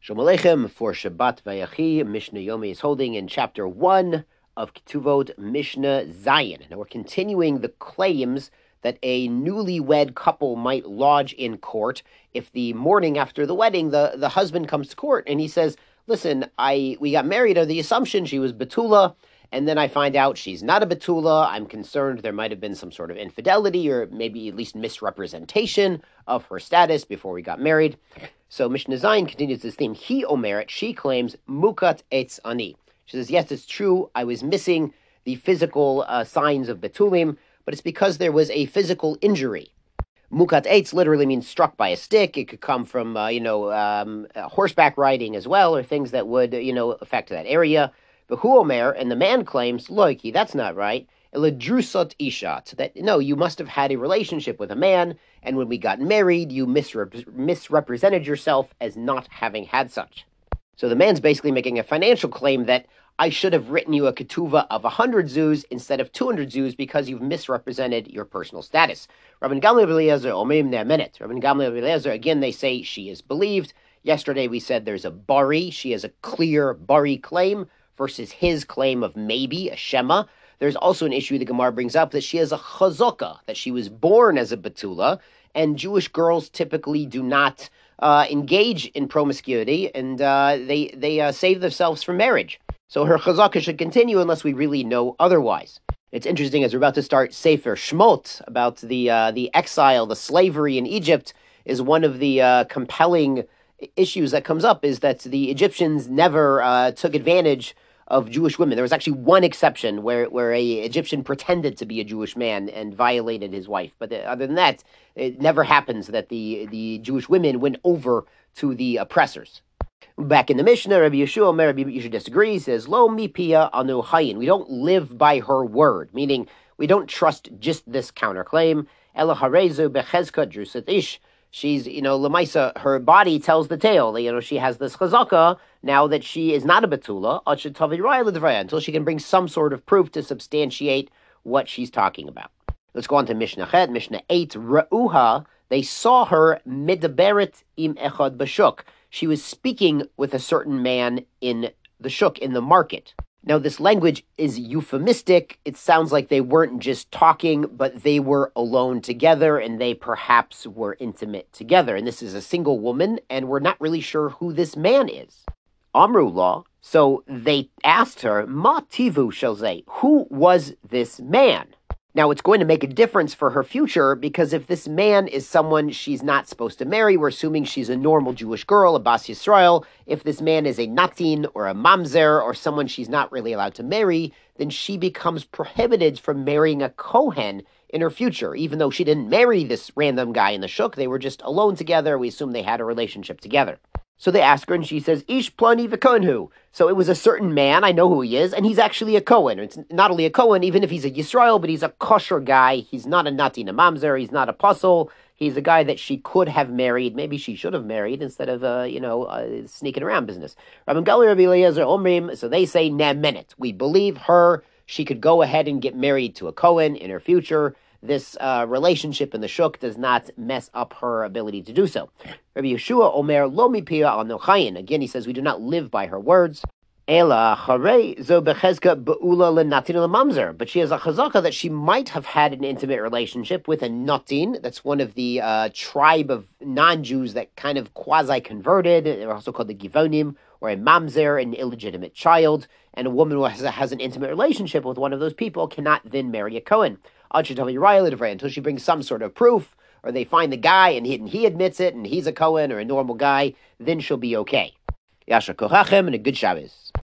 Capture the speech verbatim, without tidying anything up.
Shalom Aleichem for Shabbat Vayachi. Mishnah Yomi is holding in chapter one of Ketuvot Mishnah Zayin. Now we're continuing the claims that a newlywed couple might lodge in court if the morning after the wedding, the, the husband comes to court and he says, listen, I we got married on the assumption she was Betula, and then I find out she's not a Betula. I'm concerned there might have been some sort of infidelity or maybe at least misrepresentation of her status before we got married. So Mishnah Zayin continues this theme. He omeret, she claims, mukat etz ani. She says, yes, it's true. I was missing the physical uh, signs of Betulim, but it's because there was a physical injury. Mukat etz literally means struck by a stick. It could come from, uh, you know, um, uh, horseback riding as well, or things that would, you know, affect that area. But hu omer, and the man claims, loiki, that's not right. Eladrusot ishat, that no, you must have had a relationship with a man, and when we got married, you misrep- misrepresented yourself as not having had such. So the man's basically making a financial claim that I should have written you a ketuva of one hundred zuz instead of two hundred zuz because you've misrepresented your personal status. Rabban Gamliel Eliezer omrim ne'amenet. Rabban Gamliel Eliezer, again, they say she is believed. Yesterday we said there's a bari. She has a clear bari claim versus his claim of maybe, a shema. There's also an issue the Gemara brings up that she has a chazaka, that she was born as a betula, and Jewish girls typically do not uh, engage in promiscuity, and uh, they they uh, save themselves from marriage. So her chazaka should continue unless we really know otherwise. It's interesting, as we're about to start Sefer Shmot, about the uh, the exile, the slavery in Egypt, is one of the uh, compelling issues that comes up, is that the Egyptians never uh, took advantage of Jewish women. There was actually one exception where, where a Egyptian pretended to be a Jewish man and violated his wife. But other than that, it never happens that the, the Jewish women went over to the oppressors. Back in the Mishnah, Rabbi Yeshua, Rabbi Yeshua disagrees, says, Lo mi pia anu hayin. We don't live by her word, meaning we don't trust just this counterclaim. Ela harezu bechezka drusat ish. She's, you know, Lamaisa, her body tells the tale. You know, she has this chazaka now that she is not a betula, until she can bring some sort of proof to substantiate what she's talking about. Let's go on to Mishnah Chet, Mishnah eight. Ra'uha, they saw her midaberet im echad bashuk. She was speaking with a certain man in the shuk, in the market. Now, this language is euphemistic. It sounds like they weren't just talking, but they were alone together, and they perhaps were intimate together. And this is a single woman, and we're not really sure who this man is. Amrullah, so they asked her, Ma tivu shelzeh, who was this man? Now, it's going to make a difference for her future, because if this man is someone she's not supposed to marry, we're assuming she's a normal Jewish girl, a Bas Yisrael. If this man is a Natin or a Mamzer or someone she's not really allowed to marry, then she becomes prohibited from marrying a Kohen in her future. Even though she didn't marry this random guy in the shuk, they were just alone together. We assume they had a relationship together. So they ask her, and she says, Ish plani v'kohenhu. So it was a certain man, I know who he is, and he's actually a Kohen. It's not only a Kohen, even if he's a Yisrael, but he's a kosher guy. He's not a Natin, a Mamzer, he's not a Puzzle. He's a guy that she could have married. Maybe she should have married instead of, uh, you know, uh, sneaking around business. Rabban Gamliel Rabbi Eliezer Omrim, so they say, Ne'menet. We believe her. She could go ahead and get married to a Kohen in her future. This uh, relationship in the shuk does not mess up her ability to do so. Rabbi Yeshua Omer lo mipia al nochayin. Again, he says we do not live by her words. Ela charei zo bechezka beula lenatin lemamzer. But she has a chazaka that she might have had an intimate relationship with a natin. That's one of the uh, tribe of non-Jews that kind of quasi-converted. They're also called the Givonim, or a mamzer, an illegitimate child. And a woman who has, has an intimate relationship with one of those people cannot then marry a Kohen. Until she brings some sort of proof, or they find the guy and he, and he admits it, and he's a Kohen or a normal guy, then she'll be okay. Yasha Kochachem, and a good Shabbos.